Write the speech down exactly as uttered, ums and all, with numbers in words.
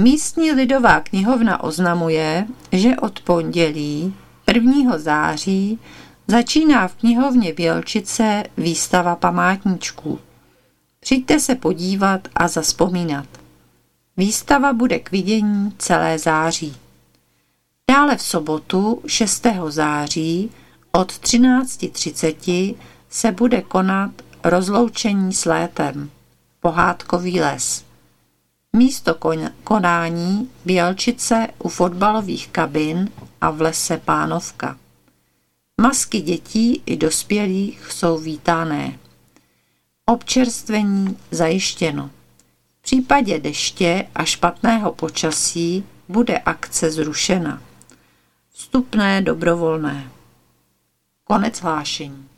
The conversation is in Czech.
Místní lidová knihovna oznamuje, že od pondělí prvního září začíná v knihovně Bělčice výstava památníčků. Přijďte se podívat a zavzpomínat. Výstava bude k vidění celé září. Dále v sobotu šestého září od třináct třicet se bude konat rozloučení s létem. Pohádkový les. Místo konání Bělčice u fotbalových kabin a v lese Pánovka. Masky dětí i dospělých jsou vítané. Občerstvení zajištěno. V případě deště a špatného počasí bude akce zrušena. Vstupné dobrovolné. Konec hlášení.